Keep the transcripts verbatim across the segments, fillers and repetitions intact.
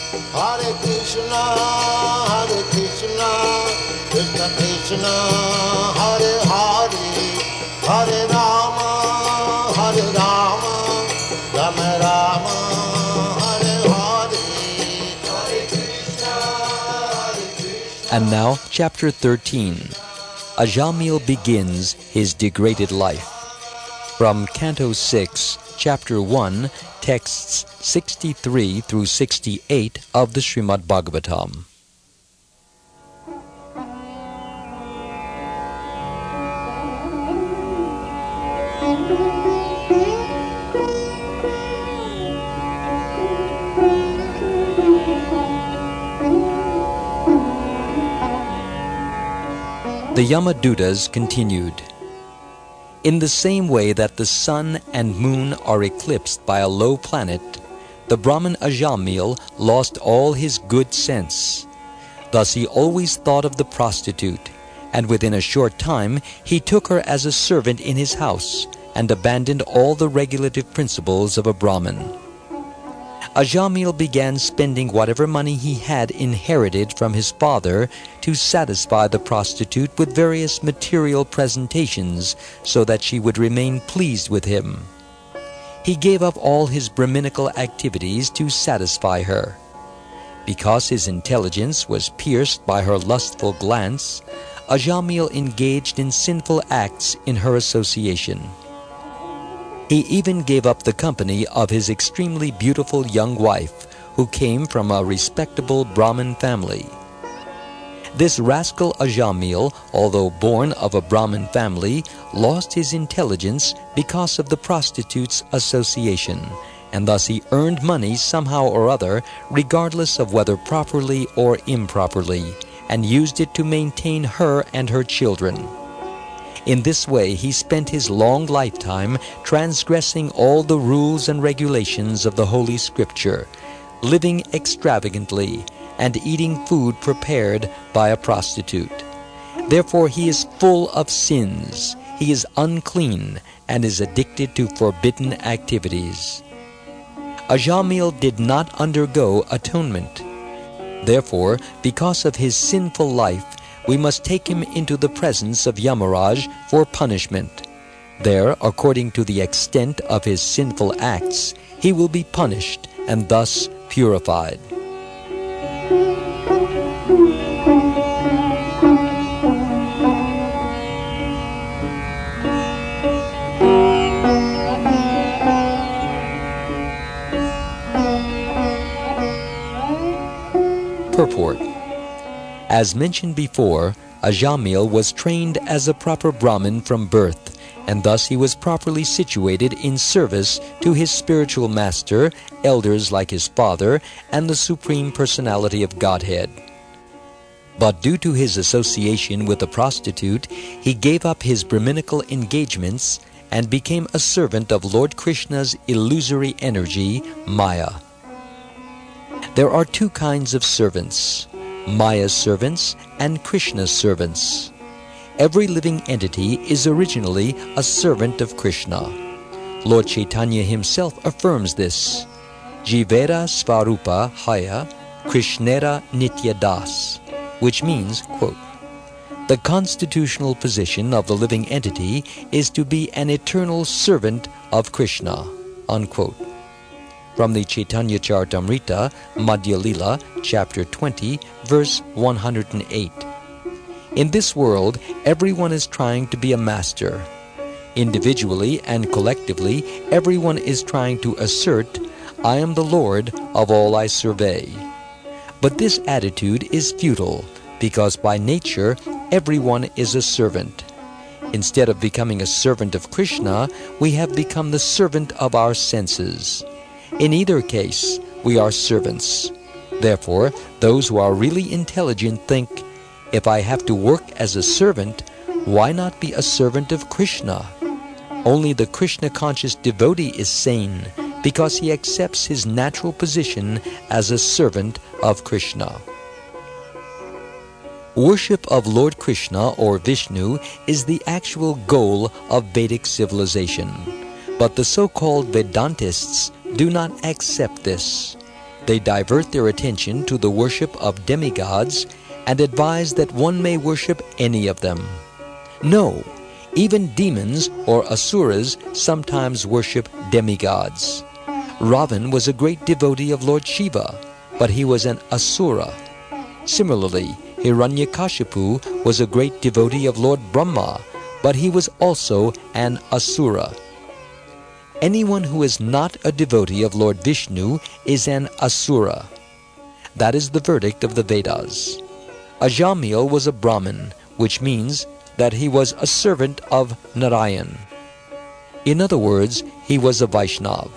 Hare Krishna, Hare Krishna, Krishna Krishna, Hare Hare, Hare Rama, Hare Rama, Rama Rama, Hare Hare, Hare Krishna, Hare Krishna. And now, Chapter thirteen. Ajamil begins his degraded life. From Canto six, Chapter one, texts sixty-three through sixty-eight of the Srimad Bhagavatam. The Yamadutas continued. In the same way that the sun and moon are eclipsed by a low planet, the Brahmin Ajamil lost all his good sense. Thus he always thought of the prostitute, and within a short time he took her as a servant in his house, and abandoned all the regulative principles of a Brahmin. Ajamil began spending whatever money he had inherited from his father to satisfy the prostitute with various material presentations so that she would remain pleased with him. He gave up all his Brahminical activities to satisfy her. Because his intelligence was pierced by her lustful glance, Ajamil engaged in sinful acts in her association. He even gave up the company of his extremely beautiful young wife, who came from a respectable Brahmin family. This rascal Ajamil, although born of a Brahmin family, lost his intelligence because of the prostitute's association, and thus he earned money somehow or other, regardless of whether properly or improperly, and used it to maintain her and her children. In this way he spent his long lifetime transgressing all the rules and regulations of the Holy Scripture, living extravagantly, and eating food prepared by a prostitute. Therefore he is full of sins, he is unclean, and is addicted to forbidden activities. Ajamil did not undergo atonement. Therefore, because of his sinful life, we must take him into the presence of Yamaraj for punishment. There, according to the extent of his sinful acts, he will be punished and thus purified. Purport. As mentioned before, Ajamil was trained as a proper Brahmin from birth, and thus he was properly situated in service to his spiritual master, elders like his father, and the Supreme Personality of Godhead. But due to his association with a prostitute, he gave up his Brahminical engagements and became a servant of Lord Krishna's illusory energy, Maya. There are two kinds of servants, Maya's servants and Krishna's servants. Every living entity is originally a servant of Krishna. Lord Chaitanya himself affirms this. Jivera Svarupa Haya Krishnera Nitya Das, which means, quote, the constitutional position of the living entity is to be an eternal servant of Krishna, unquote. From the Chaitanya Charitamrita, Madhya Lila, chapter twenty, verse one hundred eight. In this world, everyone is trying to be a master. Individually and collectively, everyone is trying to assert, I am the Lord of all I survey. But this attitude is futile, because by nature, everyone is a servant. Instead of becoming a servant of Krishna, we have become the servant of our senses. In either case, we are servants. Therefore, those who are really intelligent think, if I have to work as a servant, why not be a servant of Krishna? Only the Krishna-conscious devotee is sane, because he accepts his natural position as a servant of Krishna. Worship of Lord Krishna or Vishnu is the actual goal of Vedic civilization. But the so-called Vedantists do not accept this. they divert their attention to the worship of demigods and advise that one may worship any of them. No, even demons or asuras sometimes worship demigods. Ravan was a great devotee of Lord Shiva, but he was an asura. Similarly, Hiranyakashipu was a great devotee of Lord Brahma, but he was also an asura. Anyone who is not a devotee of Lord Vishnu is an asura. That is the verdict of the Vedas. Ajamil was a Brahmin, which means that he was a servant of Narayan. In other words, he was a Vaishnav.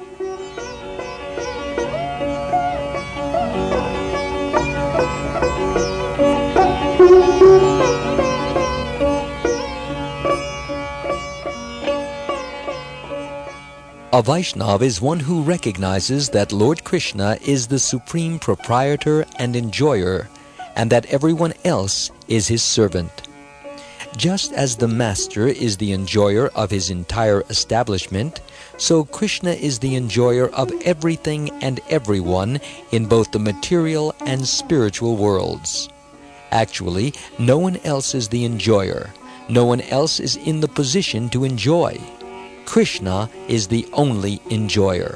A Vaishnav is one who recognizes that Lord Krishna is the supreme proprietor and enjoyer, and that everyone else is his servant. Just as the master is the enjoyer of his entire establishment, so Krishna is the enjoyer of everything and everyone in both the material and spiritual worlds. Actually, no one else is the enjoyer. No one else is in the position to enjoy. Krishna is the only enjoyer.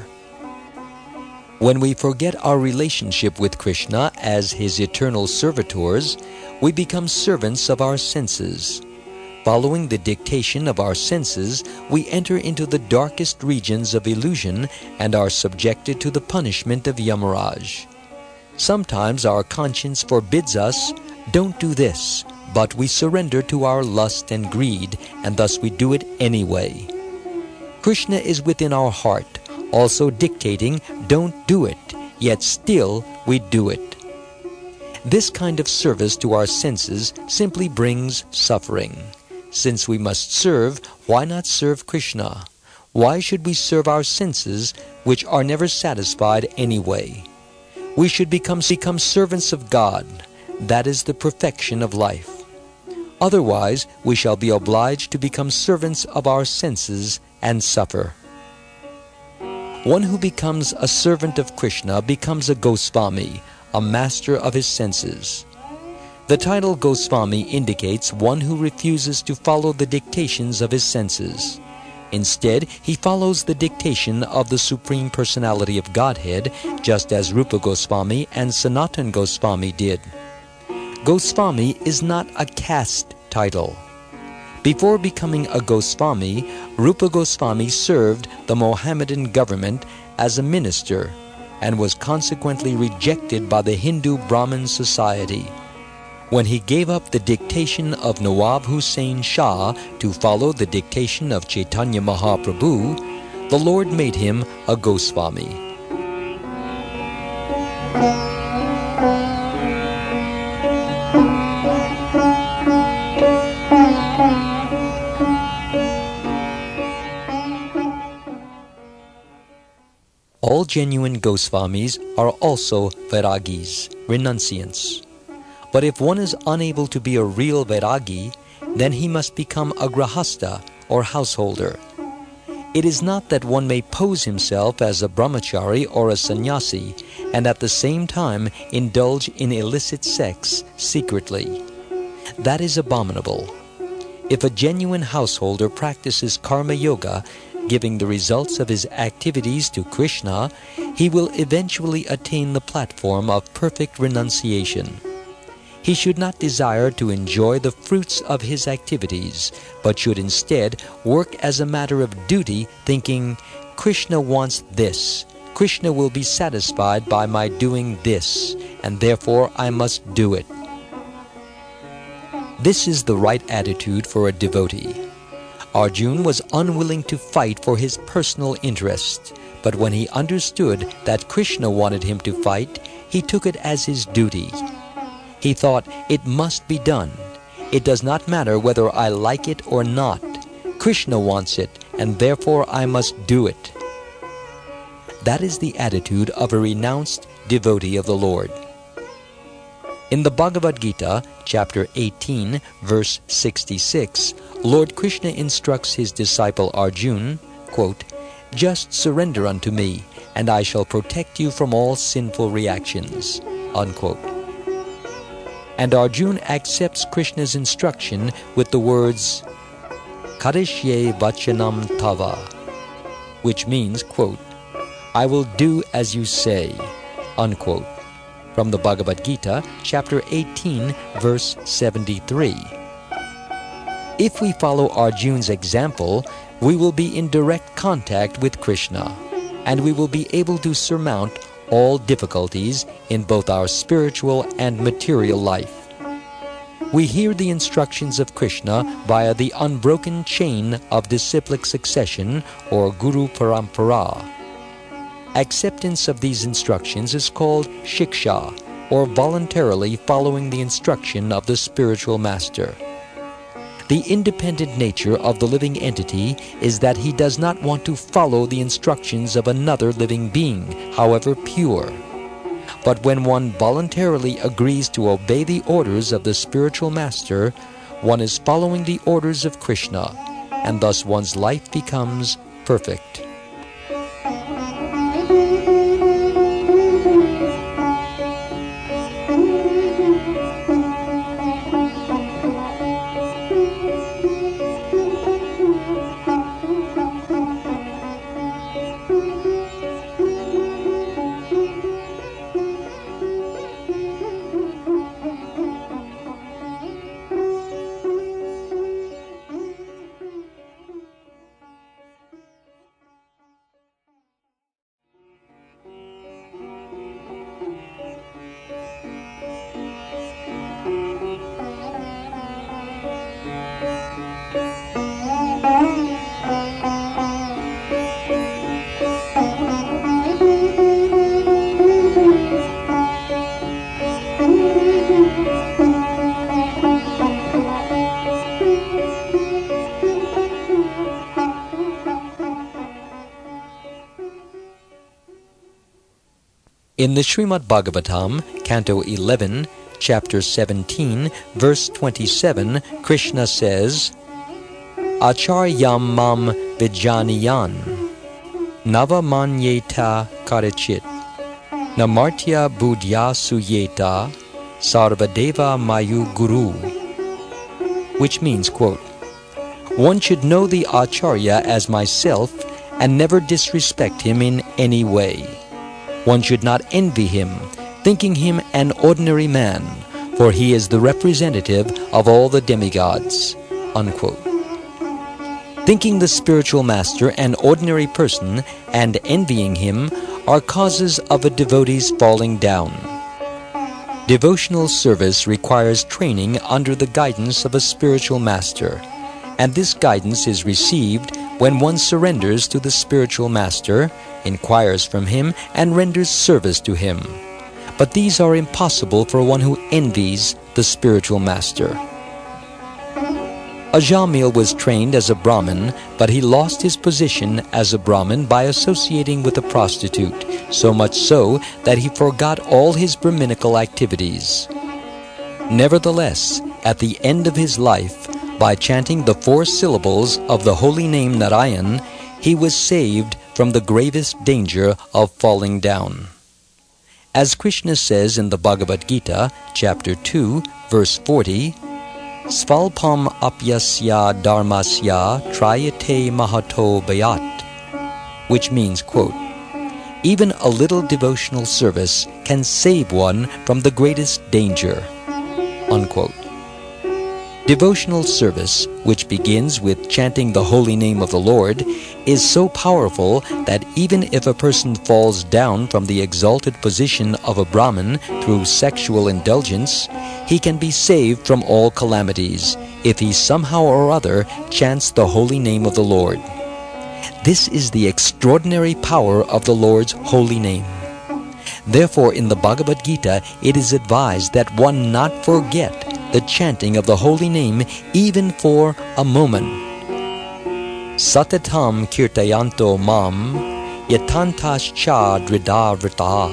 When we forget our relationship with Krishna as his eternal servitors, we become servants of our senses. Following the dictation of our senses, we enter into the darkest regions of illusion and are subjected to the punishment of Yamaraj. Sometimes our conscience forbids us, "Don't do this," but we surrender to our lust and greed, and thus we do it anyway. Krishna is within our heart, also dictating, "Don't do it," yet still we do it. This kind of service to our senses simply brings suffering. Since we must serve, why not serve Krishna? Why should we serve our senses, which are never satisfied anyway? We should become, become servants of God. That is the perfection of life. Otherwise, we shall be obliged to become servants of our senses and suffer. One who becomes a servant of Krishna becomes a Goswami, a master of his senses. The title Goswami indicates one who refuses to follow the dictations of his senses. Instead, he follows the dictation of the Supreme Personality of Godhead, just as Rupa Goswami and Sanatan Goswami did. Goswami is not a caste title. Before becoming a Goswami, Rupa Goswami served the Mohammedan government as a minister and was consequently rejected by the Hindu Brahmin society. When he gave up the dictation of Nawab Hussain Shah to follow the dictation of Chaitanya Mahaprabhu, the Lord made him a Goswami. All genuine Goswamis are also Vairagis, renunciants. But if one is unable to be a real Vairagi, then he must become a Grahasta or householder. It is not that one may pose himself as a brahmachari or a sannyasi and at the same time indulge in illicit sex secretly. That is abominable. If a genuine householder practices karma yoga, giving the results of his activities to Krishna, he will eventually attain the platform of perfect renunciation. He should not desire to enjoy the fruits of his activities, but should instead work as a matter of duty, thinking, Krishna wants this. Krishna will be satisfied by my doing this, and therefore I must do it. This is the right attitude for a devotee. Arjuna was unwilling to fight for his personal interest, but when he understood that Krishna wanted him to fight, he took it as his duty. He thought, it must be done. It does not matter whether I like it or not. Krishna wants it, and therefore I must do it. That is the attitude of a renounced devotee of the Lord. In the Bhagavad Gita, chapter eighteen, verse sixty-six, Lord Krishna instructs his disciple Arjuna, quote, "Just surrender unto me, and I shall protect you from all sinful reactions." Unquote. And Arjuna accepts Krishna's instruction with the words, "Karishye vachanam tava," which means, quote, "I will do as you say," unquote, from the Bhagavad Gita, chapter eighteen, verse seventy-three. If we follow Arjuna's example, we will be in direct contact with Krishna, and we will be able to surmount all difficulties in both our spiritual and material life. We hear the instructions of Krishna via the unbroken chain of disciplic succession, or Guru Parampara. Acceptance of these instructions is called shiksha, or voluntarily following the instruction of the spiritual master. The independent nature of the living entity is that he does not want to follow the instructions of another living being, however pure. But when one voluntarily agrees to obey the orders of the spiritual master, one is following the orders of Krishna, and thus one's life becomes perfect. In the Srimad Bhagavatam, Canto eleven, Chapter seventeen, verse twenty-seven, Krishna says, "Acharyam mam vijaniyan, nava manyeta karichit, namartya budhya suyeta, sarvadeva mayu guru," which means, quote, "One should know the Acharya as myself and never disrespect him in any way. One should not envy him, thinking him an ordinary man, for he is the representative of all the demigods," unquote. Thinking the spiritual master an ordinary person and envying him are causes of a devotee's falling down. Devotional service requires training under the guidance of a spiritual master, and this guidance is received when one surrenders to the spiritual master, inquires from him, and renders service to him. But these are impossible for one who envies the spiritual master. Ajamil was trained as a Brahmin, but he lost his position as a Brahmin by associating with a prostitute, so much so that he forgot all his Brahminical activities. Nevertheless, at the end of his life, by chanting the four syllables of the holy name Narayan, he was saved from the gravest danger of falling down. As Krishna says in the Bhagavad Gita, chapter two, verse forty, "Svalpam apyasya dharmasya trayate mahato bayat," which means, quote, "Even a little devotional service can save one from the greatest danger," unquote. Devotional service, which begins with chanting the holy name of the Lord, is so powerful that even if a person falls down from the exalted position of a Brahmin through sexual indulgence, he can be saved from all calamities if he somehow or other chants the holy name of the Lord. This is the extraordinary power of the Lord's holy name. Therefore, in the Bhagavad Gita, it is advised that one not forget the chanting of the holy name even for a moment. Satatam kirtayanto mam yatantascha dridavrita.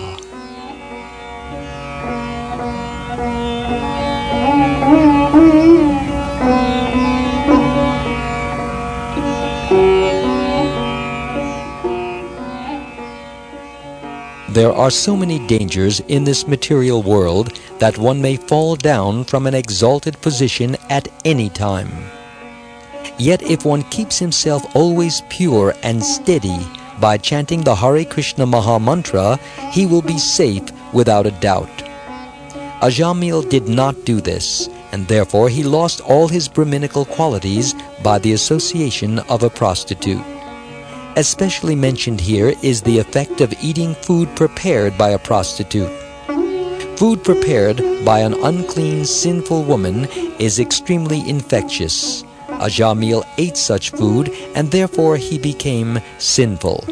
there are so many dangers in this material world that one may fall down from an exalted position at any time. Yet if one keeps himself always pure and steady by chanting the Hare Krishna Maha Mantra, he will be safe without a doubt. Ajamil did not do this, and therefore he lost all his Brahminical qualities by the association of a prostitute. Especially mentioned here is the effect of eating food prepared by a prostitute. Food prepared by an unclean, sinful woman is extremely infectious. Ajamil ate such food, and therefore he became sinful.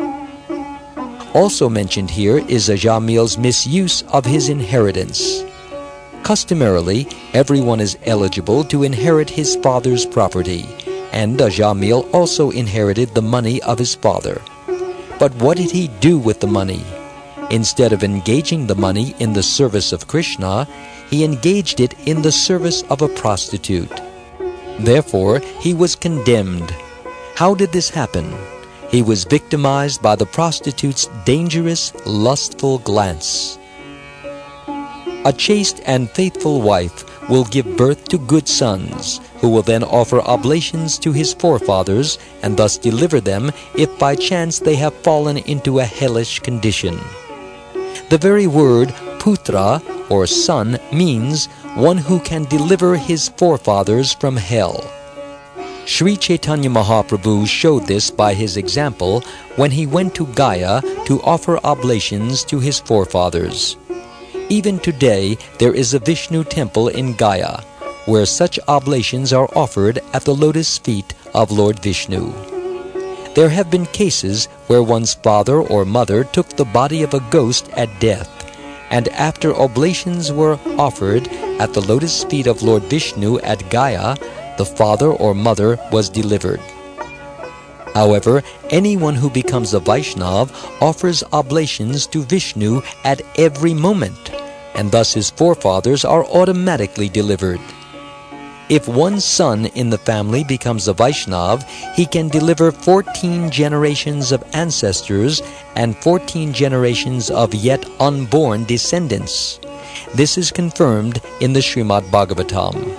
Also mentioned here is Ajamil's misuse of his inheritance. Customarily, everyone is eligible to inherit his father's property, and Ajamil also inherited the money of his father. But what did he do with the money? Instead of engaging the money in the service of Krishna, he engaged it in the service of a prostitute. Therefore, he was condemned. How did this happen? He was victimized by the prostitute's dangerous, lustful glance. A chaste and faithful wife will give birth to good sons, who will then offer oblations to his forefathers and thus deliver them if by chance they have fallen into a hellish condition. The very word putra, or son, means one who can deliver his forefathers from hell. Sri Chaitanya Mahaprabhu showed this by his example when he went to Gaya to offer oblations to his forefathers. Even today there is a Vishnu temple in Gaya, where such oblations are offered at the lotus feet of Lord Vishnu. There have been cases where one's father or mother took the body of a ghost at death, and after oblations were offered at the lotus feet of Lord Vishnu at Gaya, the father or mother was delivered. However, anyone who becomes a Vaishnav offers oblations to Vishnu at every moment, and thus his forefathers are automatically delivered. If one son in the family becomes a Vaishnav, he can deliver fourteen generations of ancestors and fourteen generations of yet unborn descendants. This is confirmed in the Srimad Bhagavatam.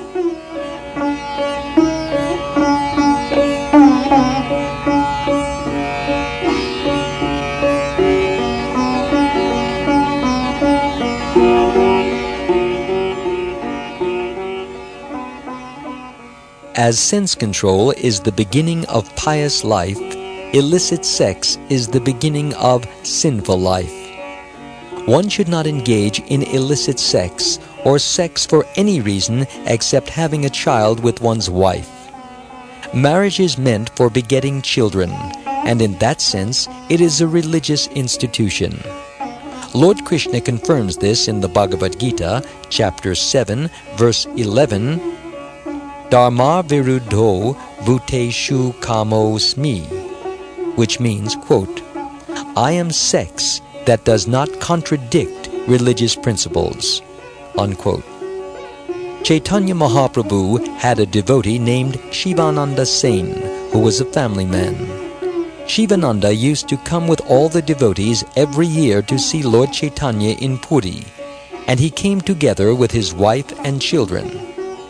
As sense control is the beginning of pious life, illicit sex is the beginning of sinful life. One should not engage in illicit sex or sex for any reason except having a child with one's wife. Marriage is meant for begetting children, and in that sense it is a religious institution. Lord Krishna confirms this in the Bhagavad Gita, chapter seven, verse eleven, Dharma viruddho bhuteshu kamosmi, which means, quote, I am sex that does not contradict religious principles, unquote. Chaitanya Mahaprabhu had a devotee named Shivananda Sen, who was a family man. Shivananda used to come with all the devotees every year to see Lord Chaitanya in Puri, and he came together with his wife and children.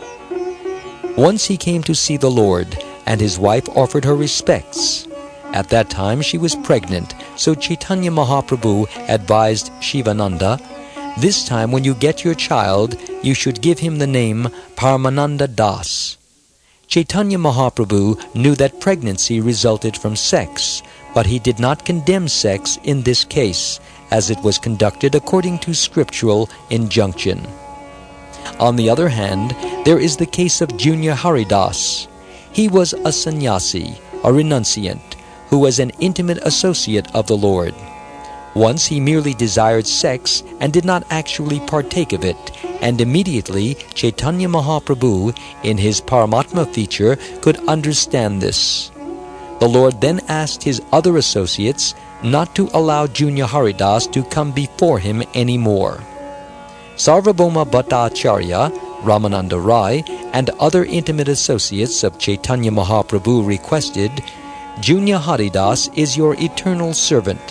Once he came to see the Lord, and his wife offered her respects. At that time she was pregnant, so Chaitanya Mahaprabhu advised Shivananda, this time when you get your child, you should give him the name Paramananda Das. Chaitanya Mahaprabhu knew that pregnancy resulted from sex, but he did not condemn sex in this case, as it was conducted according to scriptural injunction. On the other hand, there is the case of Junior Haridas. He was a sannyasi, a renunciant, who was an intimate associate of the Lord. Once he merely desired sex and did not actually partake of it, and immediately Chaitanya Mahaprabhu, in his Paramatma feature, could understand this. The Lord then asked his other associates not to allow Junior Haridas to come before him anymore. Sarvabhauma Bhattacharya, Ramananda Rai, and other intimate associates of Chaitanya Mahaprabhu requested, Junior Haridas is your eternal servant.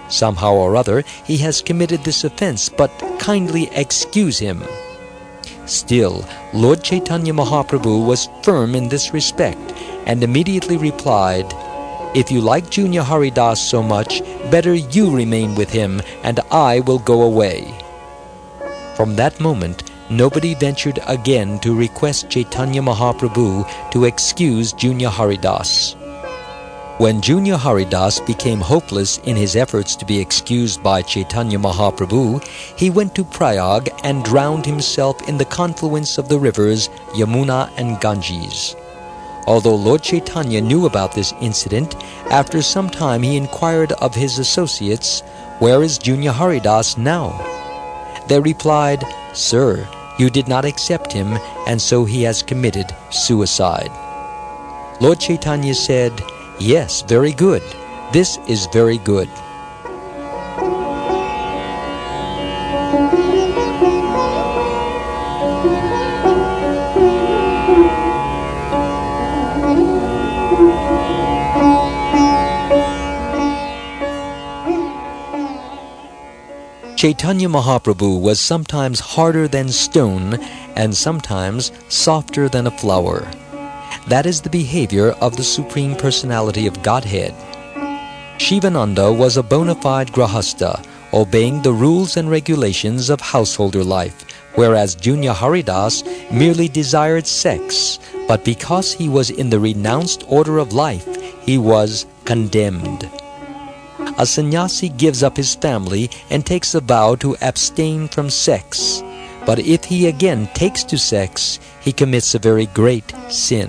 Somehow or other he has committed this offense, but kindly excuse him." Still, Lord Chaitanya Mahaprabhu was firm in this respect, and immediately replied, "If you like Junior Haridas so much, better you remain with him, and I will go away." From that moment, nobody ventured again to request Chaitanya Mahaprabhu to excuse Junior Haridas. When Junior Haridas became hopeless in his efforts to be excused by Chaitanya Mahaprabhu, he went to Prayag and drowned himself in the confluence of the rivers Yamuna and Ganges. Although Lord Chaitanya knew about this incident, after some time he inquired of his associates, "Where is Junior Haridas now?" They replied, "Sir, you did not accept him, and so he has committed suicide." Lord Chaitanya said, "Yes, very good. This is very good." Chaitanya Mahaprabhu was sometimes harder than stone and sometimes softer than a flower. That is the behavior of the Supreme Personality of Godhead. Shivananda was a bona fide grahastha, obeying the rules and regulations of householder life, whereas Junior Haridas merely desired sex, but because he was in the renounced order of life, he was condemned. A sannyasi gives up his family and takes a vow to abstain from sex, but if he again takes to sex, he commits a very great sin.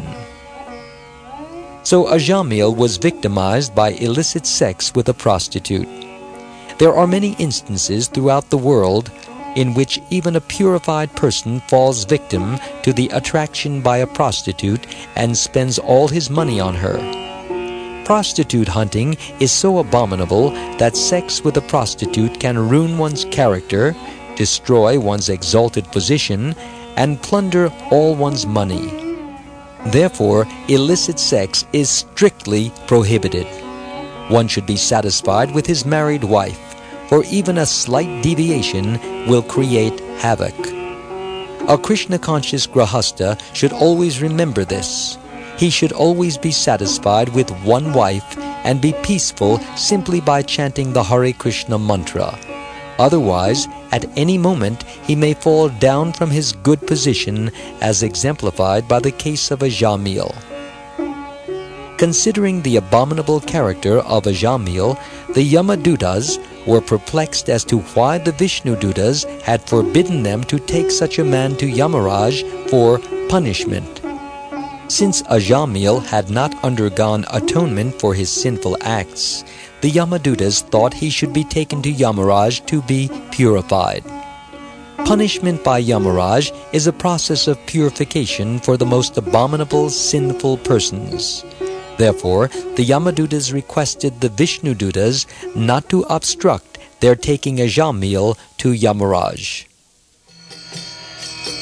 So Ajamil was victimized by illicit sex with a prostitute. There are many instances throughout the world in which even a purified person falls victim to the attraction by a prostitute and spends all his money on her. Prostitute hunting is so abominable that sex with a prostitute can ruin one's character, destroy one's exalted position, and plunder all one's money. Therefore, illicit sex is strictly prohibited. One should be satisfied with his married wife, for even a slight deviation will create havoc. A Krishna-conscious grahastha should always remember this. He should always be satisfied with one wife and be peaceful simply by chanting the Hare Krishna mantra. Otherwise, at any moment, he may fall down from his good position, as exemplified by the case of Ajamil. Considering the abominable character of Ajamil, the Yamadutas were perplexed as to why the Vishnudutas had forbidden them to take such a man to Yamaraj for punishment. Since Ajamil had not undergone atonement for his sinful acts, the Yamadutas thought he should be taken to Yamaraj to be purified. Punishment by Yamaraj is a process of purification for the most abominable sinful persons. Therefore, the Yamadutas requested the Vishnudutas not to obstruct their taking Ajamil to Yamaraj.